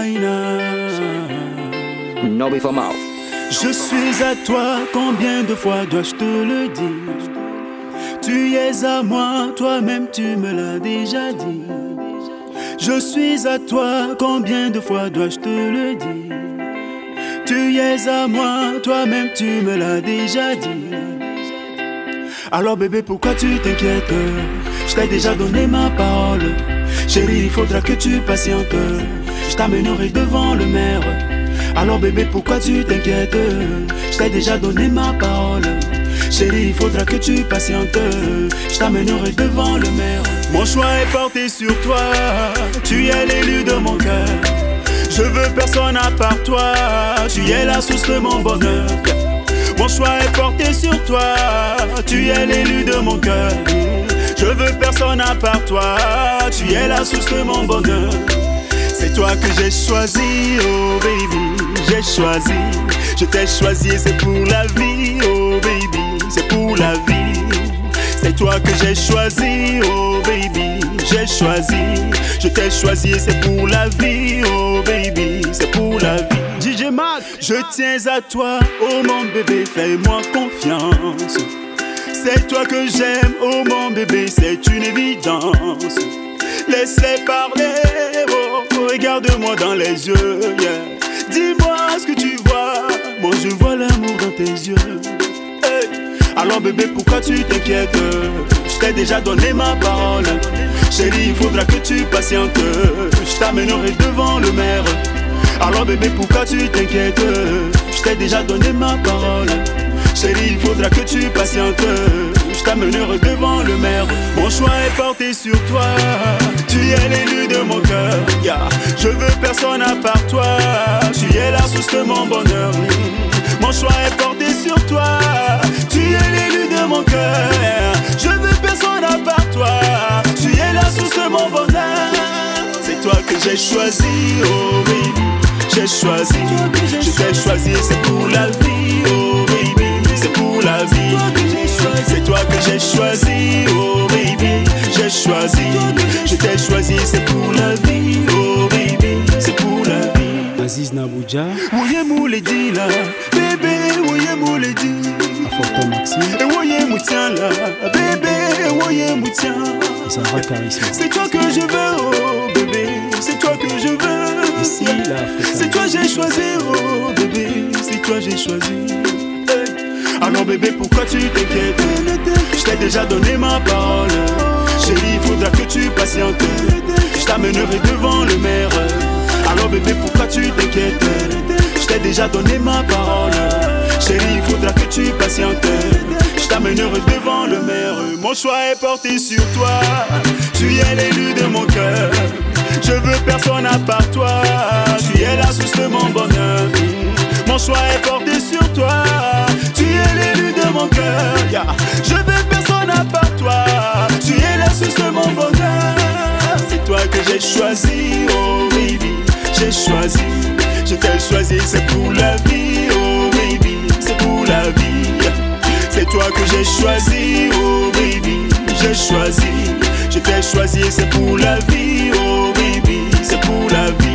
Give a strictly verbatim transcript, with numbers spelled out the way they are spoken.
China. No before mouth. Je suis à toi, combien de fois dois-je te le dire? Tu es à moi, toi-même tu me l'as déjà dit. Je suis à toi, combien de fois dois-je te le dire? Tu es à moi, toi-même tu me l'as déjà dit. Alors bébé, pourquoi tu t'inquiètes? Je t'ai déjà donné ma parole. Chérie, il faudra que tu patientes. Je t'amènerai devant le maire. Alors bébé, pourquoi tu t'inquiètes? Je t'ai déjà donné ma parole. Chérie, il faudra que tu patientes. Je t'amènerai devant le maire. Mon choix est porté sur toi. Tu es l'élu de mon cœur. Je veux personne à part toi. Tu es la source de mon bonheur. Mon choix est porté sur toi. Tu es l'élu de mon cœur. Je veux personne à part toi. Tu es la source de mon bonheur. C'est toi que j'ai choisi, oh baby, j'ai choisi. Je t'ai choisi, c'est pour la vie, oh baby, c'est pour la vie. C'est toi que j'ai choisi, oh baby, j'ai choisi. Je t'ai choisi, c'est pour la vie, oh baby, c'est pour la vie. D J Mac, je tiens à toi, oh mon bébé, fais-moi confiance. C'est toi que j'aime, oh mon bébé, c'est une évidence. Laisse-les parler, oh, regarde-moi dans les yeux, yeah. Dis-moi ce que tu vois, moi je vois l'amour dans tes yeux, hey. Alors bébé, pourquoi tu t'inquiètes? Je t'ai déjà donné ma parole. Chérie, il faudra que tu patientes. Je t'amènerai devant le maire. Alors bébé, pourquoi tu t'inquiètes? Je t'ai déjà donné ma parole. Chérie, il faudra que tu patientes. Je t'amènerai devant le maire. Mon choix est porté sur toi. Tu es l'élu de mon cœur, yeah. Je veux personne à part toi. Tu es la source de mon bonheur. Mon choix est porté sur toi. Tu es l'élu de mon cœur. Je veux personne à part toi. Tu es la source de mon bonheur. C'est toi que j'ai choisi, oh baby. J'ai choisi, je t'ai choisi, c'est pour la vie, oh baby. C'est pour la vie. C'est toi que j'ai choisi, oh baby. J'ai choisi, je t'ai choisi, c'est pour la vie, oh baby. C'est pour la vie. Aziz Nabouja, Ouye mouledi là, bébé, ouye mouledi. Aforto Maxime, Et ouye moutien là, bébé, ouye moutien. Zara Charisme. C'est toi que je veux, oh bébé. C'est toi que je veux. Ici, la C'est toi j'ai choisi, oh bébé. C'est toi j'ai choisi. Hey. Alors bébé, pourquoi tu t'inquiètes? Je t'ai déjà donné ma parole. Chérie, il faudra que tu patientes. Je t'amènerai devant le maire. Alors bébé, pourquoi tu t'inquiètes? Je t'ai déjà donné ma parole. Chérie, il faudra que tu patientes. Je t'amènerai devant le maire. Mon choix est porté sur toi. Tu es l'élu de mon cœur. Je veux personne à part toi. Tu es la source de mon bonheur. Mon choix est porté sur toi. Tu es l'élu de mon cœur, yeah. Je veux personne à part toi. Tu es la source de mon bonheur. C'est toi que j'ai choisi, oh baby. J'ai choisi, je t'ai choisi, c'est pour la vie, oh baby. C'est pour la vie. C'est toi que j'ai choisi, oh baby. J'ai choisi, je t'ai choisi, c'est pour la vie, oh baby. C'est pour la vie.